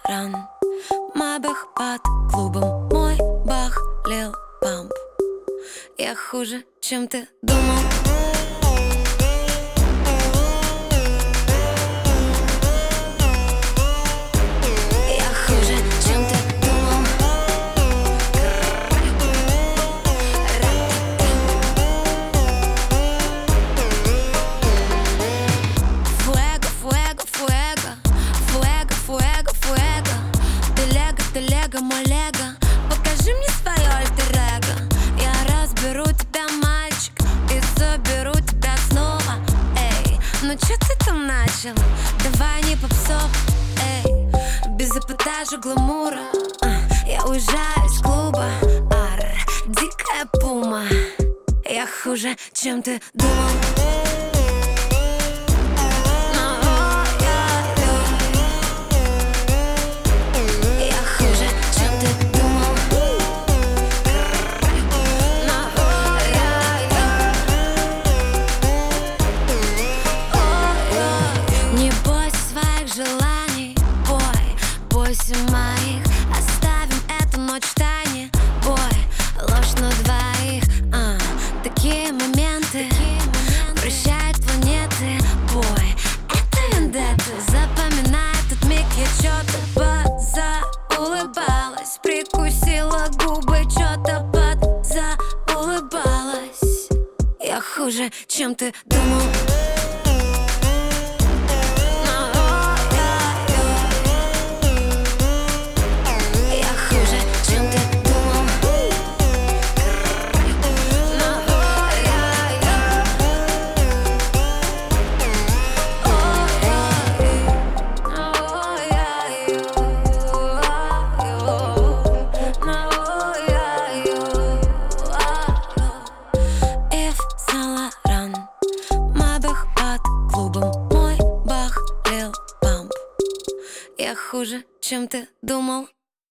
ран. Майбах под клубом, мой бах лил памп. Я хуже, чем ты думал. Я хуже, чем ты думал. Фуэго, фуэго, фуэго. Фуэго, фуэго, фуэго. Ты лего, мой лего. Покажи мне свое альтер-эго. Я разберу тебя, мальчик, и заберу тебя снова. Эй, ну чё ты там начал? Давай не попсов, эй. Без эпатажа, гламура. Я уезжаю из клуба. Дикая пума. Я хуже, чем ты думал. Не бойся своих желаний, бой, бойся моих. Оставим эту ночь в тайне, бой, ложь на двоих. Такие моменты прощают планеты, бой. Это вендетта, запоминай этот миг. Я чё-то подзаулыбалась, прикусила губы, чё-то подзаулыбалась. Я хуже, чем ты думал. Мой бах лил памп. Я хуже, чем ты думал.